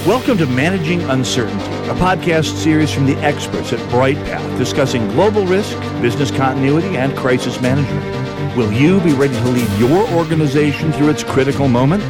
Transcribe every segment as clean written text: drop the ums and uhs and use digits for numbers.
Welcome to Managing Uncertainty, a podcast series from the experts at BrightPath discussing global risk, business continuity, and crisis management. Will you be ready to lead your organization through its critical moment?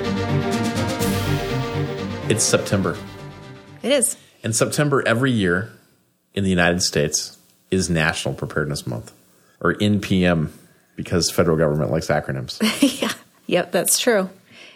It's September. It is. And September every year in the United States is National Preparedness Month, or NPM, because federal government likes acronyms. Yeah. Yep, that's true.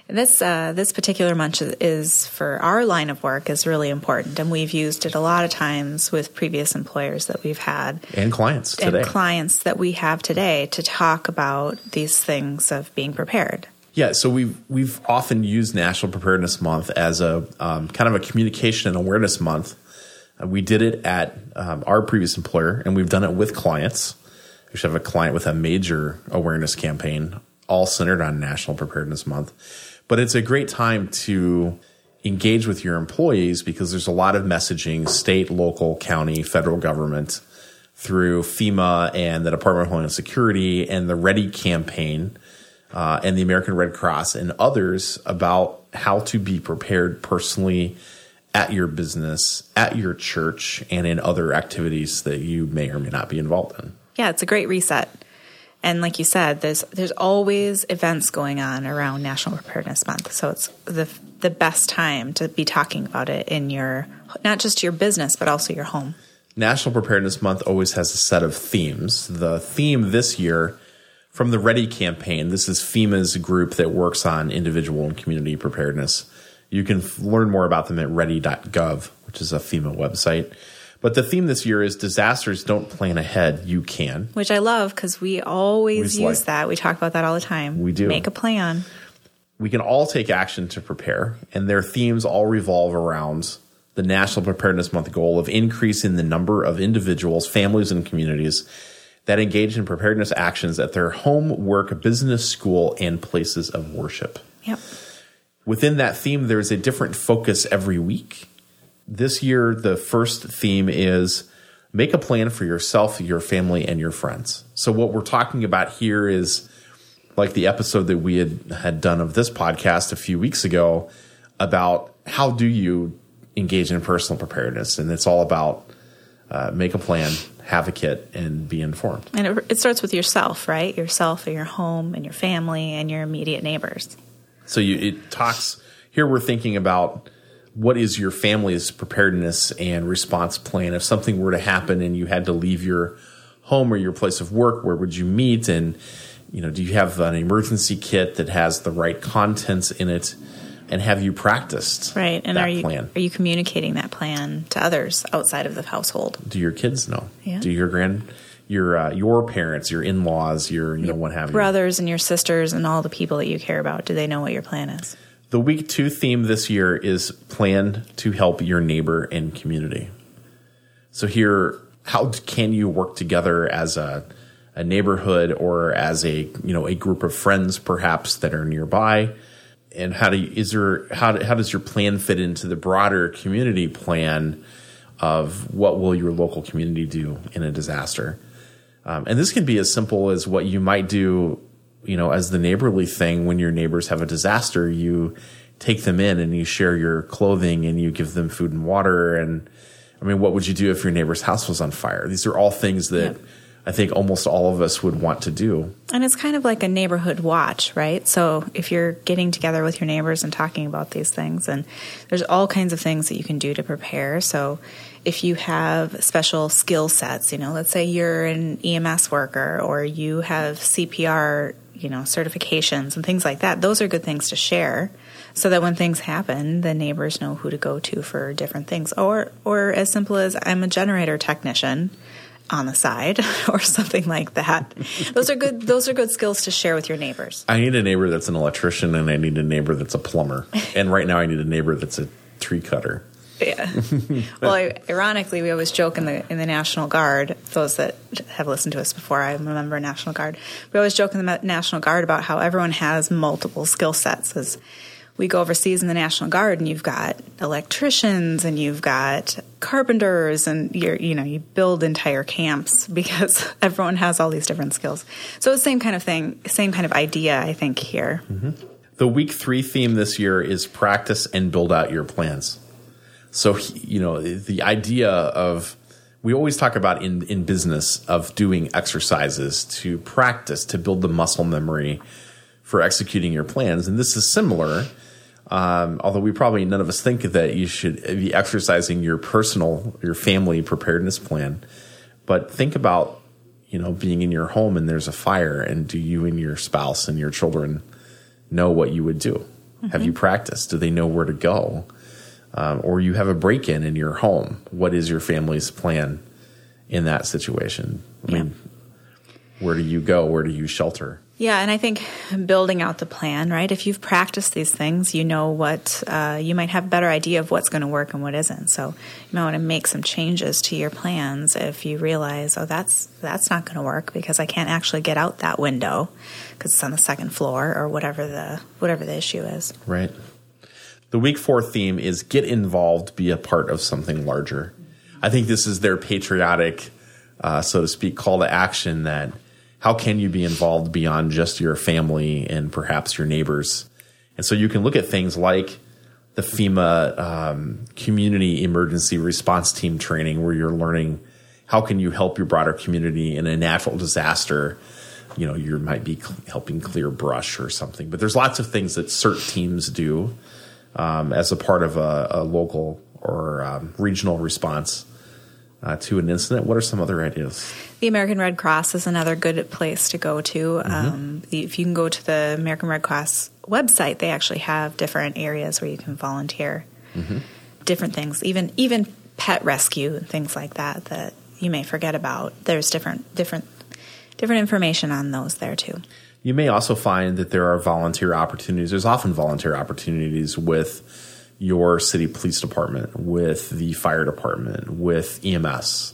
This particular month is, for our line of work, is really important, and we've used it a lot of times with previous employers that we've had. And clients today. And clients that we have today to talk about these things of being prepared. Yeah, so we've often used National Preparedness Month as a kind of a communication and awareness month. We did it at our previous employer, and we've done it with clients. We should have a client with a major awareness campaign, all centered on National Preparedness Month. But it's a great time to engage with your employees because there's a lot of messaging, state, local, county, federal government, through FEMA and the Department of Homeland Security and the READY campaign and the American Red Cross and others about how to be prepared personally at your business, at your church, and in other activities that you may or may not be involved in. Yeah, it's a great reset. And like you said, there's always events going on around National Preparedness Month. So it's the best time to be talking about it in your, not just your business, but also your home. National Preparedness Month always has a set of themes. The theme this year from the READY campaign, this is FEMA's group that works on individual and community preparedness. You can learn more about them at ready.gov, which is a FEMA website. But the theme this year is disasters don't plan ahead, you can. Which I love because we always use that. We talk about that all the time. We do. Make a plan. We can all take action to prepare, and their themes all revolve around the National Preparedness Month goal of increasing the number of individuals, families, and communities that engage in preparedness actions at their home, work, business, school, and places of worship. Yep. Within that theme, there's a different focus every week. This year, the first theme is make a plan for yourself, your family, and your friends. So what we're talking about here is like the episode that we had done of this podcast a few weeks ago about how do you engage in personal preparedness. And it's all about make a plan, have a kit, and be informed. And it starts with yourself, right? Yourself and your home and your family and your immediate neighbors. So it talks here. We're thinking about what is your family's preparedness and response plan if something were to happen and you had to leave your home or your place of work. Where would you meet? And do you have an emergency kit that has the right contents in it? And have you practiced right? And that plan? Are you communicating that plan to others outside of the household? Do your kids know? Yeah. Do your parents, your in-laws, your what have you, brothers and your sisters and all the people that you care about? Do they know what your plan is? The week 2 theme this year is plan to help your neighbor and community. So here, how can you work together as a neighborhood or as a group of friends perhaps that are nearby? And how does your plan fit into the broader community plan of what will your local community do in a disaster? And this can be as simple as what you might do as the neighborly thing. When your neighbors have a disaster, you take them in and you share your clothing and you give them food and water. And what would you do if your neighbor's house was on fire? These are all things that I think almost all of us would want to do. And it's kind of like a neighborhood watch, right? So if you're getting together with your neighbors and talking about these things, and there's all kinds of things that you can do to prepare. So if you have special skill sets, let's say you're an EMS worker or you have CPR certifications and things like that. Those are good things to share so that when things happen, the neighbors know who to go to for different things. Or as simple as I'm a generator technician on the side or something like that. Those are good skills to share with your neighbors. I need a neighbor that's an electrician and I need a neighbor that's a plumber. And right now I need a neighbor that's a tree cutter. Yeah. Well, ironically, we always joke in the National Guard, those that have listened to us before, I'm a member of National Guard. We always joke in the National Guard about how everyone has multiple skill sets. As we go overseas in the National Guard, and you've got electricians and you've got carpenters, and you build entire camps because everyone has all these different skills. So it's the same kind of thing, same kind of idea, I think, here. Mm-hmm. The week 3 theme this year is practice and build out your plans. So, the idea of, we always talk about in business of doing exercises to practice, to build the muscle memory for executing your plans. And this is similar, although we probably, none of us think that you should be exercising your family preparedness plan. But think about, being in your home and there's a fire, and do you and your spouse and your children know what you would do? Mm-hmm. Have you practiced? Do they know where to go? Or you have a break-in in your home. What is your family's plan in that situation? I mean, where do you go? Where do you shelter? Yeah, and I think building out the plan, right? If you've practiced these things, you know what, you might have a better idea of what's going to work and what isn't. So you might want to make some changes to your plans if you realize, that's not going to work because I can't actually get out that window because it's on the second floor or whatever the issue is. Right. The week 4 theme is get involved, be a part of something larger. I think this is their patriotic, so to speak, call to action that how can you be involved beyond just your family and perhaps your neighbors? And so you can look at things like the FEMA community emergency response team training, where you're learning how can you help your broader community in a natural disaster. You might be helping clear brush or something. But there's lots of things that CERT teams do as a part of a local or regional response to an incident. What are some other ideas? The American Red Cross is another good place to go to. Mm-hmm. If you can go to the American Red Cross website, they actually have different areas where you can volunteer. Mm-hmm. Different things, even pet rescue and things like that you may forget about. There's different information on those there too. You may also find that there are volunteer opportunities. There's often volunteer opportunities with your city police department, with the fire department, with EMS,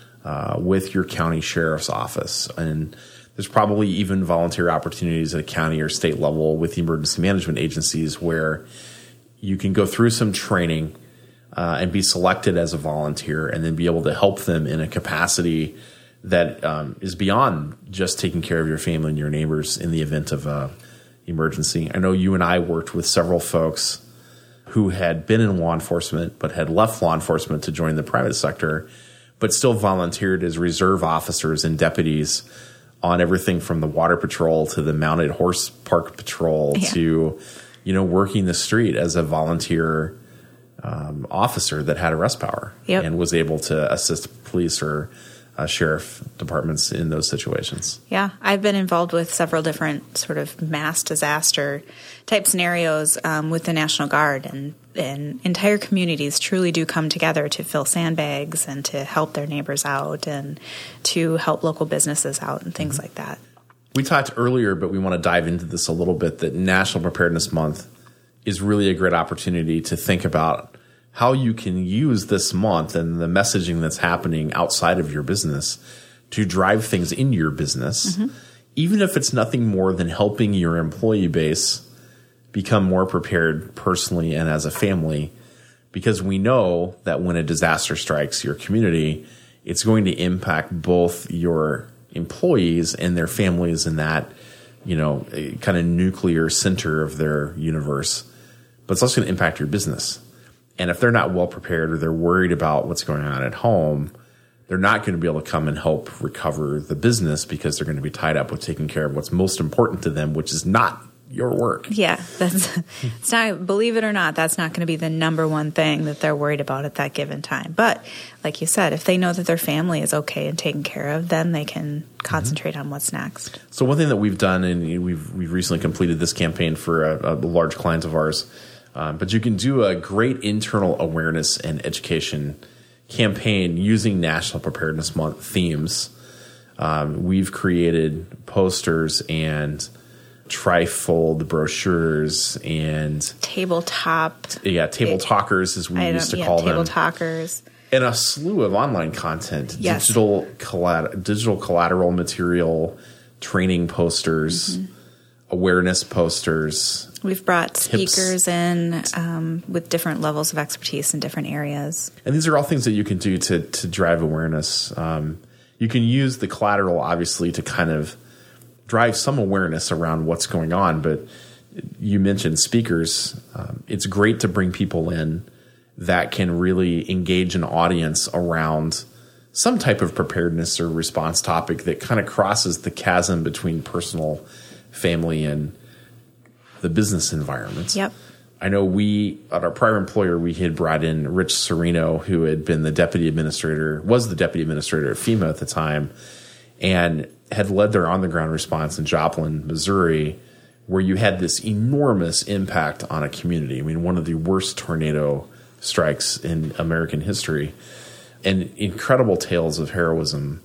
with your county sheriff's office. And there's probably even volunteer opportunities at a county or state level with emergency management agencies where you can go through some training and be selected as a volunteer and then be able to help them in a capacity that is beyond just taking care of your family and your neighbors in the event of an emergency. I know you and I worked with several folks who had been in law enforcement but had left law enforcement to join the private sector, but still volunteered as reserve officers and deputies on everything from the water patrol to the mounted horse park patrol to, working the street as a volunteer officer that had arrest power and was able to assist police or sheriff departments in those situations. Yeah, I've been involved with several different sort of mass disaster type scenarios with the National Guard, and entire communities truly do come together to fill sandbags and to help their neighbors out and to help local businesses out and things like that. We talked earlier, but we want to dive into this a little bit, that National Preparedness Month is really a great opportunity to think about how you can use this month and the messaging that's happening outside of your business to drive things in your business, even if it's nothing more than helping your employee base become more prepared personally and as a family. Because we know that when a disaster strikes your community, it's going to impact both your employees and their families in that, kind of nuclear center of their universe. But it's also going to impact your business. And if they're not well prepared or they're worried about what's going on at home, they're not going to be able to come and help recover the business because they're going to be tied up with taking care of what's most important to them, which is not your work. Yeah, it's not, believe it or not, that's not going to be the number one thing that they're worried about at that given time. But like you said, if they know that their family is okay and taken care of, then they can concentrate on what's next. So one thing that we've done, and we've recently completed this campaign for a large client of ours, but you can do a great internal awareness and education campaign using National Preparedness Month themes. We've created posters and trifold brochures and table talkers, as we used to call them. Table talkers. And a slew of online content, digital collateral material, training posters, awareness posters. We've brought speakers in with different levels of expertise in different areas. And these are all things that you can do to drive awareness. You can use the collateral, obviously, to kind of drive some awareness around what's going on, but you mentioned speakers. It's great to bring people in that can really engage an audience around some type of preparedness or response topic that kind of crosses the chasm between personal, family, and the business environments. Yep. I know at our prior employer, we had brought in Rich Serino, who had been was the deputy administrator at FEMA at the time, and had led their on-the-ground response in Joplin, Missouri, where you had this enormous impact on a community. I mean, one of the worst tornado strikes in American history, and incredible tales of heroism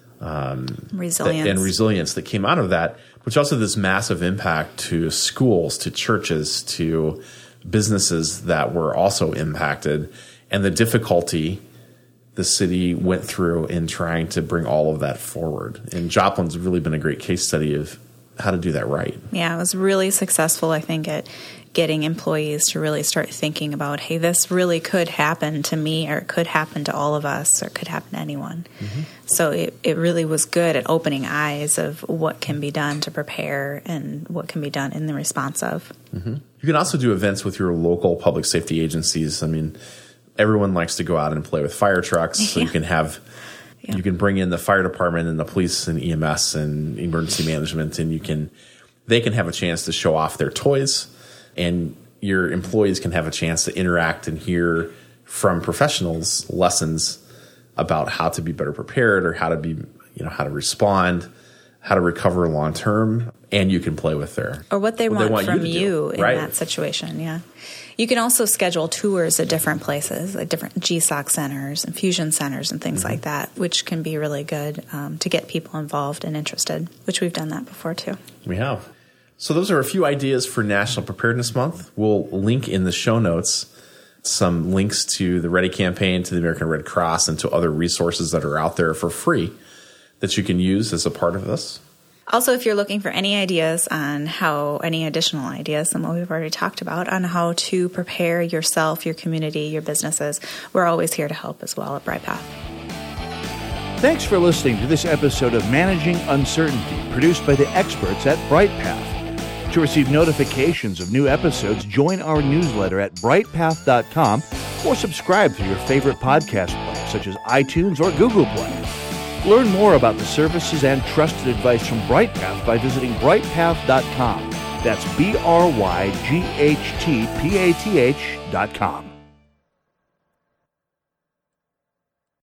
resilience that came out of that, which also had this massive impact to schools, to churches, to businesses that were also impacted, and the difficulty the city went through in trying to bring all of that forward. And Joplin's really been a great case study of how to do that right. Yeah, it was really successful, I think, at getting employees to really start thinking about, hey, this really could happen to me, or it could happen to all of us, or it could happen to anyone. Mm-hmm. So it really was good at opening eyes of what can be done to prepare and what can be done in the response of. Mm-hmm. You can also do events with your local public safety agencies. I mean, everyone likes to go out and play with fire trucks, so you can have... Yeah. You can bring in the fire department and the police and EMS and emergency management, and they can have a chance to show off their toys, and your employees can have a chance to interact and hear from professionals lessons about how to be better prepared, or how to respond, how to recover long term, and you can play with what they want from you in that situation. Yeah. You can also schedule tours at different places, like different GSOC centers and fusion centers and things like that, which can be really good to get people involved and interested, which we've done that before too. We have. So those are a few ideas for National Preparedness Month. We'll link in the show notes some links to the Ready campaign, to the American Red Cross, and to other resources that are out there for free that you can use as a part of this. Also, if you're looking for any ideas on any additional ideas than what we've already talked about on how to prepare yourself, your community, your businesses, we're always here to help as well at BrightPath. Thanks for listening to this episode of Managing Uncertainty, produced by the experts at BrightPath. To receive notifications of new episodes, join our newsletter at brightpath.com or subscribe through your favorite podcast player, such as iTunes or Google Play. Learn more about the services and trusted advice from BrightPath by visiting brightpath.com. That's BryghtPath.com.